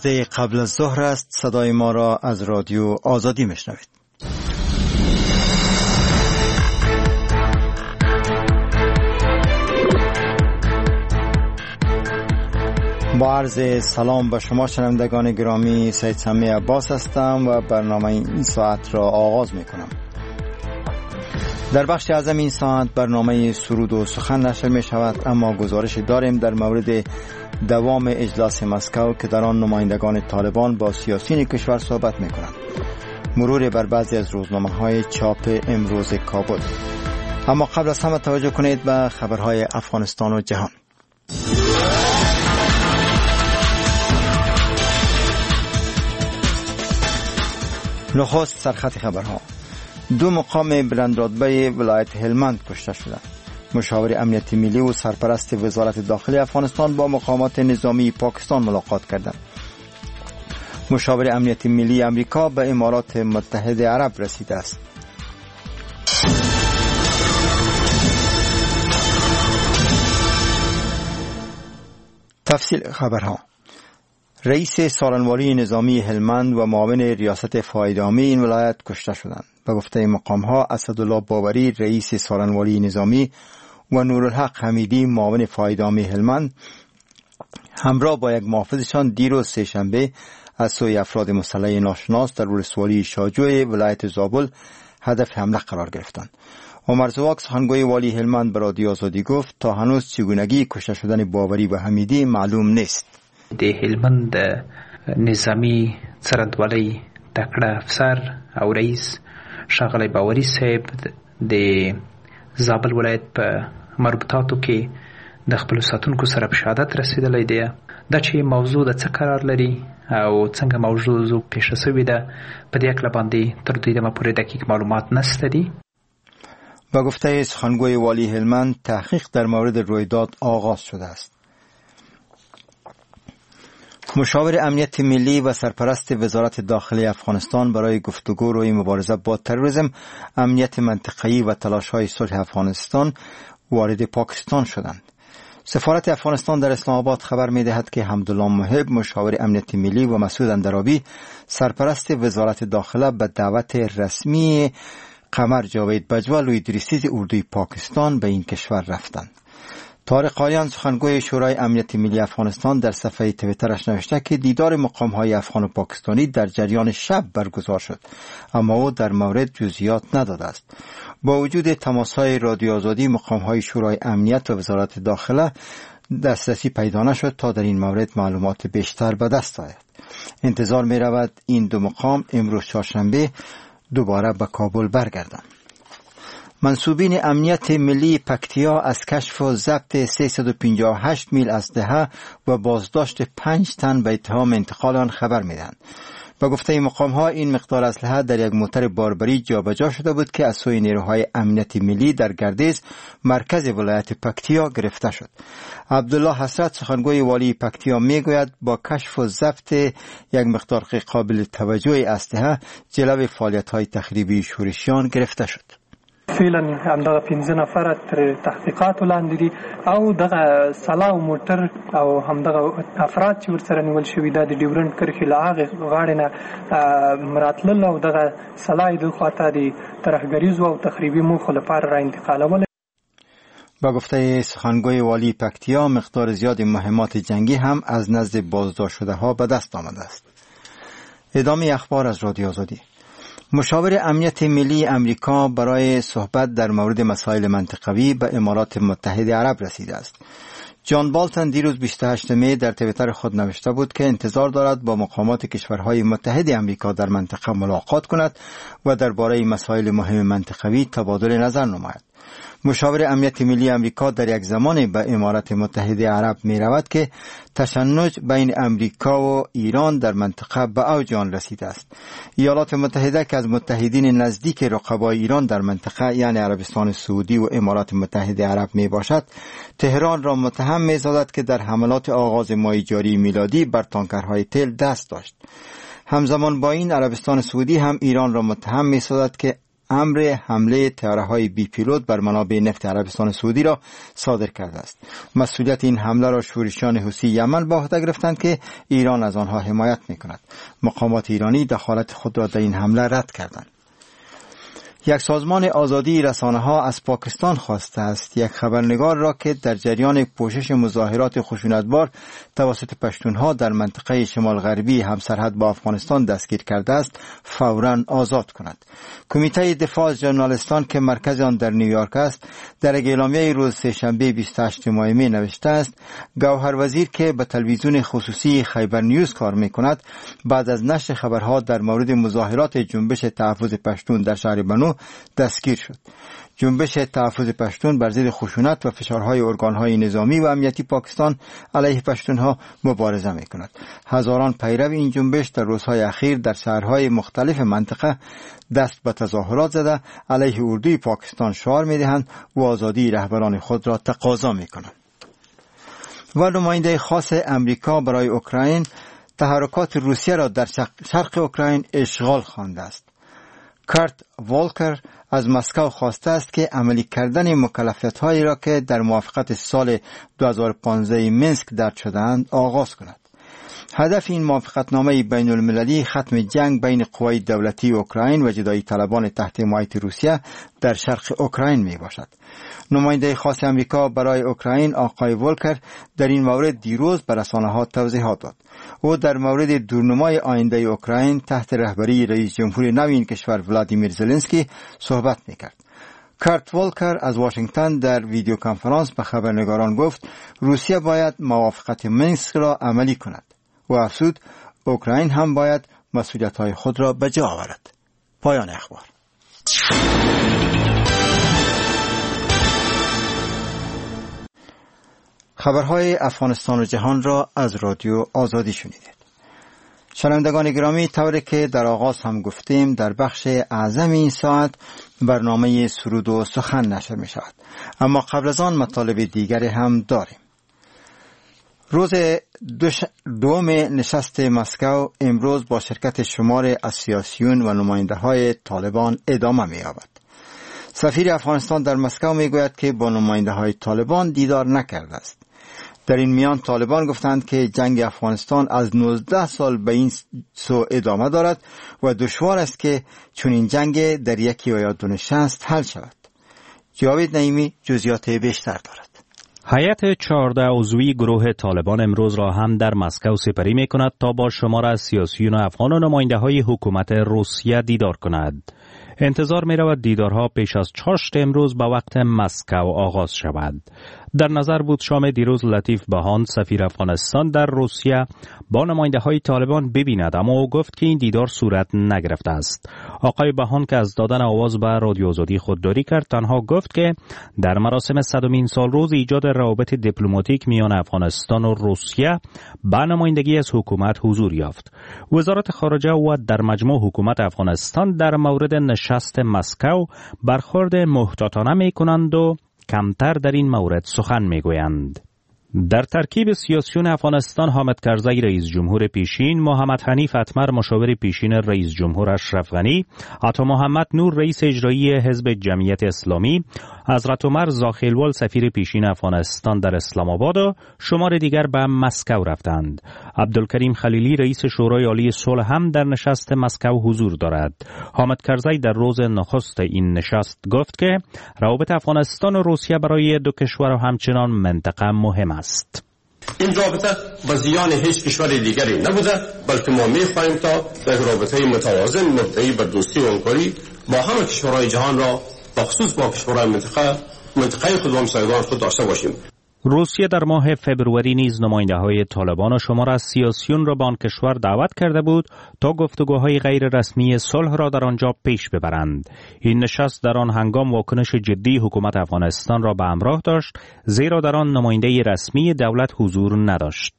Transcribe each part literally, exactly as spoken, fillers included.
یازده قبل از ظهر است. صدای ما را از رادیو آزادی میشنوید. با عرض سلام به شما شنوندگان گرامی، سید سمی عباس هستم و برنامه این ساعت را آغاز می کنم. در بخش اعظم این ساعت برنامه سرود و سخن نشر می شود، اما گزارش داریم در مورد دوام اجلاس مسکو که در آن نمایندگان طالبان با سیاسیون کشور صحبت می کنند. مرور بر بعضی از روزنامه های چاپ امروز کابل. اما قبل از همه توجه کنید به خبرهای افغانستان و جهان. نخست سرخط خبرها. دو مقام بلندرتبه ولایت هلمند کشته شدند. مشاور امنیت ملی و سرپرست وزارت داخلی افغانستان با مقامات نظامی پاکستان ملاقات کردند. مشاور امنیت ملی امریکا به امارات متحده عرب رسیده است. تفصیل خبرها. رئیس سالنواری نظامی هلمند و معاون ریاست فایده‌عامه این ولایت کشته شدند. به گفته مقام‌ها اسدالله باوری رئیس سالنواری نظامی و نورالحق حمیدی معاون فایده‌عامه هلمند همراه با یک محافظشان دیروز سه‌شنبه از سوی افراد مسلح ناشناس در ولسوالی شاجوی ولایت زابل هدف حمله قرار گرفتند. عمر زواک سخنگوی والی هلمند به رادیو آزادی گفت تا هنوز چگونگی کشته شدن باوری و حمیدی معلوم نیست. د هلمند نظامی څرنګوالی تکړه افسر او رئیس ښاغلی باوري صاحب د زابل ولایت په مربوطاتو کې د خپلو ساتونکو سره په شهادت رسېدلی دی. دا چې موضوع د څه قرار لري او څنګه موضوع پیښه شوې ده په دې هکله باندې تر دې دمه پورې دقیق معلومات نشته دي. با گفته سخنگوی والی هلمند تحقیق در مورد رویداد آغاز شده است. مشاور امنیت ملی و سرپرست وزارت داخلی افغانستان برای گفتگو روی مبارزه با تروریسم، امنیت منطقه‌ای و تلاش‌های صلح افغانستان وارد پاکستان شدند. سفارت افغانستان در اسلام آباد خبر می‌دهد که حمدالله محب مشاور امنیت ملی و مسعود اندرابی سرپرست وزارت داخله به دعوت رسمی قمر جاوید بجول و ادریسی اردوی پاکستان به این کشور رفتند. طارق قالیان سخنگوی شورای امنیت ملی افغانستان در صفحه توییترش نوشته که دیدار مقام‌های افغان و پاکستانی در جریان شب برگزار شد، اما او در مورد جزئیات نداده است. با وجود تماس‌های رادیو آزادی، مقام‌های شورای امنیت و وزارت داخله دسترسی پیدا نشد تا در این مورد معلومات بیشتر به دست آید. انتظار می‌رود این دو مقام امروز چهارشنبه دوباره به کابل برگردند. منصوبین امنیت ملی پکتیا از کشف و ضبط سیصد و پنجاه و هشت میل اسلحه و بازداشت پنج تن به اتهام انتقال آن خبر میدهند. با گفته مقام ها این مقدار اسلحه در یک موتر باربری جابجا شده بود که از سوی نیروهای امنیت ملی در گردیز مرکز ولایت پکتیا گرفته شد. عبدالله حسرت سخنگوی والی پکتیا میگوید با کشف و ضبط یک مقدار قابل توجه اسلحه جلوی فعالیت های تخریبی شورشیان گرفته شد. فعلا همدغه پنځه نفر تر تحقیقات لاندې دي او دغه سلا او موټر او همدغه افراد چې ورسره نیول شوي دا د ډیورنډ کرښې له هغې غاړې نه راتلل او دغه سلا یې دغه خواته د ترهګریزو او تخریبي موخو لپاره را انتقالول. با گفته سخنگوی والی پکتیا مقدار زیاد مهمات جنگی هم از نزد بازداشت شده ها به دست آمده است. ادامه اخبار از رادیو آزادی. مشاور امنیت ملی امریکا برای صحبت در مورد مسائل منطقوی به امارات متحده عرب رسیده است. جان بالتون دیروز بیست و هشتم می در توییتر خود نوشته بود که انتظار دارد با مقامات کشورهای متحد امریکا در منطقه ملاقات کند و درباره مسائل مهم منطقوی تبادل نظر نماید. مشاور امنیت ملی امریکا در یک زمان به امارات متحده عرب می رود که تشنج بین امریکا و ایران در منطقه به اوج آن رسیده است. ایالات متحده که از متحدین نزدیک رقبای ایران در منطقه یعنی عربستان سعودی و امارات متحده عرب می باشد، تهران را متهم می سازد که در حملات آغاز ماه جاری میلادی بر تانکرهای تیل دست داشت. همزمان با این عربستان سعودی هم ایران را متهم می سازد که امر حمله طیاره‌های بی پیلوت بر منابع نفت عربستان سعودی را صادر کرده است. مسئولیت این حمله را شورشیان حوثی یمن به عهده گرفتند که ایران از آنها حمایت می‌کند. مقامات ایرانی دخالت خود را در این حمله رد کردند. یک سازمان آزادی رسانه‌ها از پاکستان خواسته است یک خبرنگار را که در جریان پوشش مظاهرات خشونتبار توسط پشتونها در منطقه شمال غربی همسرحد با افغانستان دستگیر کرده است فوراً آزاد کند. کمیته دفاع از ژورنالیستان که مرکز آن در نیویورک است در یک اعلامیه روز سه‌شنبه بیست و هشتم ماه می نوشته است گوهر وزیر که به تلویزیون خصوصی خیبر نیوز کار می‌کند بعد از نشر خبرها در مورد مظاهرات جنبش تحفظ پشتون در شهر بنو دستگیر شد. جنبش تحفظ پشتون بر ضد خشونت و فشارهای ارگانهای نظامی و امنیتی پاکستان علیه پشتونها مبارزه می‌کند. هزاران پیرو این جنبش در روزهای اخیر در شهرهای مختلف منطقه دست به تظاهرات زده علیه اردوی پاکستان شعار می‌دهند و آزادی رهبران خود را تقاضا می‌کنند. و نماینده خاص امریکا برای اوکراین تحرکات روسیه را در شرق اوکراین اشغال خوانده است. کارت والکر از مسکو خواسته است که عملی کردن مکلفیت‌هایی را که در موافقت سال دو هزار و پانزده مینسک درج شده‌اند آغاز کند. هدف این موافقتنامه بین المللی ختم جنگ بین قوای دولتی اوکراین و جدایی طلبان تحت حمایت روسیه در شرق اوکراین می باشد. نماینده خاص امریکا برای اوکراین آقای والکر در این مورد دیروز به رسانه‌ها توضیحات داد. او در مورد دورنمای آینده اوکراین تحت رهبری رئیس جمهور نو این کشور ولادیمیر زلنسکی صحبت می‌کرد. کارت والکر از واشنگتن در ویدیو کنفرانس به خبرنگاران گفت روسیه باید موافقت مینسک را عملی کند و افزود اوکراین هم باید مسئولیت‌های خود را به جا آورد. پایان اخبار. خبرهای افغانستان و جهان را از رادیو آزادی شنیدید. شنوندگان گرامی، طوری که در آغاز هم گفتیم در بخش اعظم این ساعت برنامه سرود و سخن نشر می شود. اما قبل از آن مطالب دیگری هم داریم. روز دوش دوم نشست مسکو امروز با شرکت شمار از سیاسیون و نماینده های طالبان ادامه می یابد. سفیر افغانستان در مسکو می گوید که با نماینده های طالبان دیدار نکرده است. در این میان طالبان گفتند که جنگ افغانستان از نوزده سال به این سو ادامه دارد و دشوار است که چون این جنگ در یکی یا دو نشست حل شود. جاوید نعیمی جزئیات بیشتر دارد. هیئت چهارده عضوی گروه طالبان امروز را هم در مسکو سپری می کند تا با شمار از سیاسیون افغان و نماینده های حکومت روسیه دیدار کند. انتظار می رود دیدارها پیش از چاشت امروز به وقت مسکو آغاز شود. در نظر بود شام دیروز لطیف بهان سفیر افغانستان در روسیه با نماینده های طالبان ببیند، اما او گفت که این دیدار صورت نگرفته است. آقای بهان که از دادن آواز به رادیو آزادی خودداری کرد، تنها گفت که در مراسم صدمین سال روز ایجاد روابط دیپلماتیک میان افغانستان و روسیه به نمایندگی از حکومت حضور یافت. وزارت خارجه و در مجموع حکومت افغانستان در مورد نشست مسکو برخورد محتاطانه می کنند و کمتر در این مورد سخن می گویند. در ترکیب سیاسیون افغانستان حامد کرزی رئیس جمهور پیشین، محمد حنیف اتمر مشاور پیشین رئیس جمهور اشرف غنی، عطا محمد نور رئیس اجرایی حزب جمعیت اسلامی، حضرت عمر زاخیلوال سفیر پیشین افغانستان در اسلام آباد و شمار دیگر به مسکو رفتند. عبدالکریم خلیلی رئیس شورای عالی صلح هم در نشست مسکو حضور دارد. حامد کرزی در روز نخست این نشست گفت که روابط افغانستان و روسیه برای دو کشور و همچنان منطقه مهم است. این رابطه به زیان هیچ کشور دیگری نبوده، بلکه ما می‌خواهیم تا یک رابطه متوازن مبتنی بر دوستی و همکاری با همه کشورهای جهان را بخصوص با کشورهای منطقه منطقه خود و همسایگان خود داشته باشیم. روسیه در ماه فبروری نیز نماینده‌های طالبان و شمار از سیاسیون را به آن کشور دعوت کرده بود تا گفتگوهای غیر رسمی صلح را در آنجا پیش ببرند. این نشست در آن هنگام واکنش جدی حکومت افغانستان را به همراه داشت، زیرا در آن نماینده رسمی دولت حضور نداشت.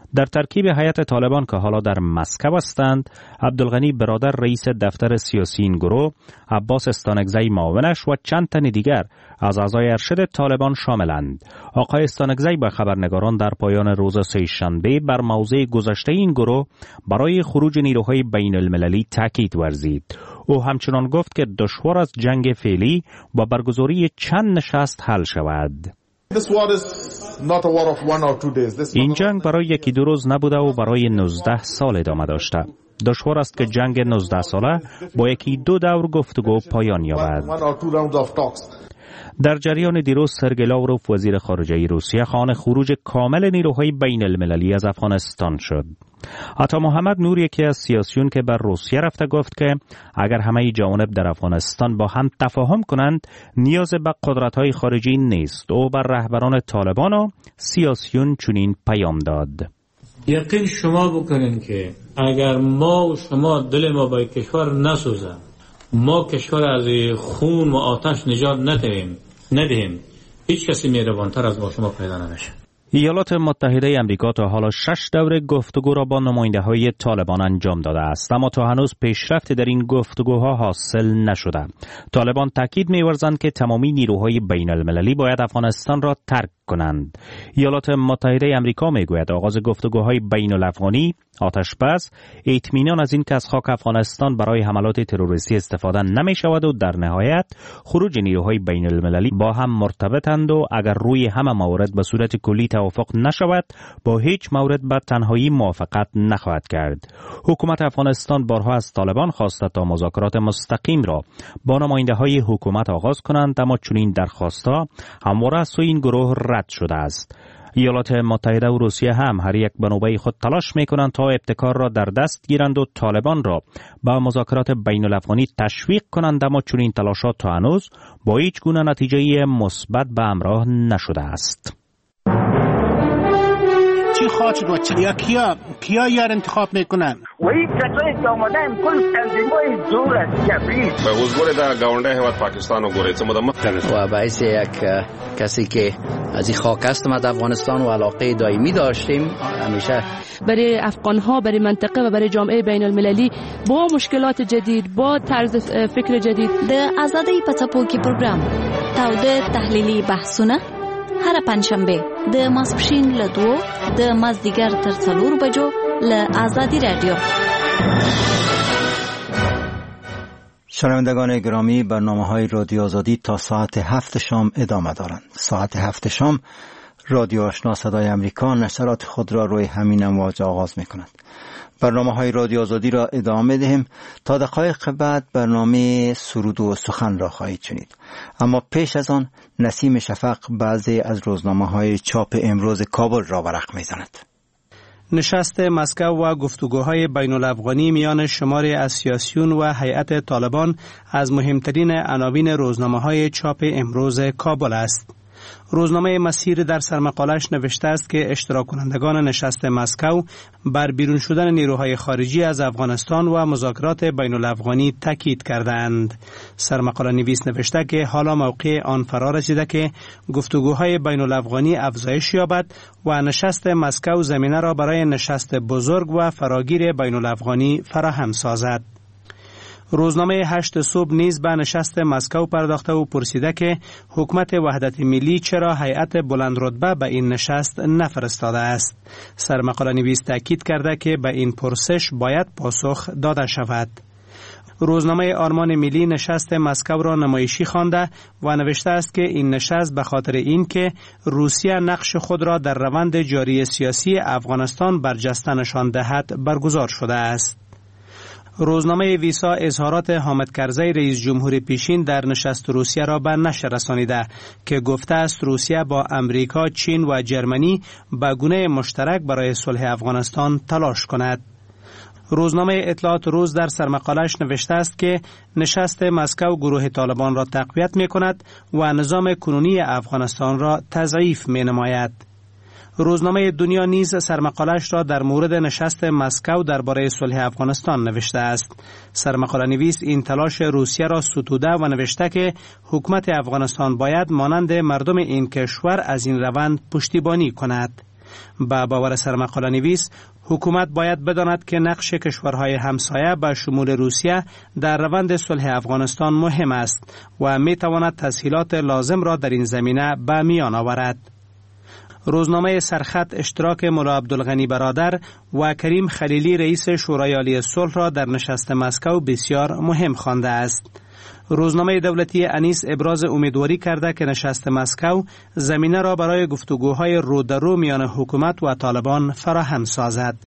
در ترکیب هیئت طالبان که حالا در مسکو هستند، عبدالغنی برادر رئیس دفتر سیاسی این گروه، عباس استانکزی معاونش و چند تن دیگر از اعضای ارشد طالبان شاملند. آقای استانکزی به خبرنگاران در پایان روز سه‌شنبه بر موضوع گذشته این گروه برای خروج نیروهای بین المللی تاکید ورزید. او همچنان گفت که دشوار از جنگ فعلی با برگزاری چند نشست حل شود. این جنگ برای یکی دو روز نبوده و برای نوزده سال ادامه داشته. دشوار است که جنگ نوزده ساله با یکی دو دور گفتگو پایان یابد. در جریان دیروز سرگئی لاوروف وزیر خارجه روسیه خواهان خروج کامل نیروهای بین المللی از افغانستان شد. عطا محمد نور، یکی از سیاسیون که بر روسیه رفته، گفت که اگر همه جوانب در افغانستان با هم تفاهم کنند نیاز به قدرت‌های خارجی نیست. او بر رهبران طالبان و سیاسیون چنین پیام داد: یقین شما بکنین که اگر ما و شما دل ما با کشور نسوزه، ما کشور از خون و آتش نجات ندهیم ندهیم هیچ کسی مهربانتر از ما شما پیدا نمیشه. ایالات متحده امریکا تا حالا شش دوره گفتگو را با نماینده‌های طالبان انجام داده است، اما تا هنوز پیشرفت در این گفتگوها حاصل نشده. طالبان تاکید می‌ورزند که تمامی نیروهای بین المللی باید افغانستان را ترک کنند. ایالات متحده امریکا میگوید آغاز گفتگوهای بین الافغانی آتش بس اطمینان از این که از خاک افغانستان برای حملات تروریستی استفاده نمی شود و در نهایت خروج نیروهای بین المللی با هم مرتبطند و اگر روی همه مورد به صورت کلی توافق نشود با هیچ مورد به تنهایی موافقت نخواهد کرد. حکومت افغانستان بارها از طالبان خواسته تا مذاکرات مستقیم را با نماینده‌های حکومت آغاز کنند، اما چنین درخواست‌ها همواره از سوی این گروه رد شده است. ایالات متحده و روسیه هم هر یک به نوبه خود تلاش می‌کنند تا ابتکار را در دست گیرند و طالبان را با مذاکرات بین الافغانی تشویق کنند، اما چنین تلاشات تا هنوز با هیچ گونه نتیجه مثبت به همراه نشده است. چی خواهد شد و چی یا کیا کیا یار انتخاب میکنن؟ وی کسایی که آمدن کل تنظیمای زور از کبریت به حضور در گاونده هیواد پاکستان و گوره چه مدمت و باعث یک کسی که از این خاک است ما افغانستان و علاقه دائمی داشتیم همیشه برای افغان ها، برای منطقه و برای جامعه بین المللی با مشکلات جدید، با طرز فکر جدید. د آزادی پڅپوکي پروګرام تاوده تحلیلی بحثونه هر پنجشنبه د ماسپښین له دوو د مازدیګر تر څلورو بجو له آزادی رادیو. شنوندگان گرامی، برنامه‌های رادیو آزادی تا ساعت هفت شام ادامه دارند. ساعت هفت شام رادیو آشنا صدای امریکا نشرات خود را روی همین امواج آغاز می‌کند. برنامه‌های رادیو آزادی را ادامه دهیم. تا دقایق بعد برنامه سرود و سخن را خواهید شنید، اما پیش از آن نسیم شفق بعضی از روزنامه‌های چاپ امروز کابل را ورق می‌زند. نشست مسکو و گفتگوهای بین الافغانی میان شماری از سیاسیون و هیئت طالبان از مهمترین عناوین روزنامه‌های چاپ امروز کابل است. روزنامه مسیر در سرمقالش نوشته است که اشتراک کنندگان نشست مسکو بر بیرون شدن نیروهای خارجی از افغانستان و مذاکرات بین الافغانی تاکید کردند. سرمقاله نویس نوشته که حالا موقع آن فرا رسیده که گفتگوهای بین الافغانی افزایش یابد و نشست مسکو زمینه را برای نشست بزرگ و فراگیر بین الافغانی فراهم سازد. روزنامه هشت صبح نیز به نشست مسکو پرداخته و پرسیده که حکومت وحدت ملی چرا هیئت بلند رتبه به این نشست نفرستاده است. سرمقاله نویس تاکید کرده که به این پرسش باید پاسخ داده شود. روزنامه آرمان ملی نشست مسکو را نمایشی خوانده و نوشته است که این نشست به خاطر این که روسیه نقش خود را در روند جاری سیاسی افغانستان برجسته نشان دهد برگزار شده است. روزنامه ویسا اظهارات حامد کرزی رئیس جمهور پیشین در نشست روسیه را به نشر رسانیده که گفته است روسیه با امریکا، چین و جرمنی به گونه مشترک برای صلح افغانستان تلاش کند. روزنامه اطلاعات روز در سرمقالش نوشته است که نشست مسکو گروه طالبان را تقویت می کند و نظام کنونی افغانستان را تضعیف می نماید. روزنامه دنیا نیز سرمقالش را در مورد نشست مسکو درباره صلح افغانستان نوشته است. سرمقاله نویس این تلاش روسیه را ستوده و نوشته که حکومت افغانستان باید مانند مردم این کشور از این روند پشتیبانی کند. با باور سرمقاله نویس، حکومت باید بداند که نقش کشورهای همسایه به شمول روسیه در روند صلح افغانستان مهم است و می تواند تسهیلات لازم را در این زمینه به میان آورد. روزنامه سرخط اشتراک مولا عبدالغنی برادر و کریم خلیلی رئیس شورای عالی صلح را در نشست مسکو بسیار مهم خوانده است. روزنامه دولتی انیس ابراز امیدواری کرده که نشست مسکو زمینه را برای گفتگوهای رو در رو میان حکومت و طالبان فراهم سازد.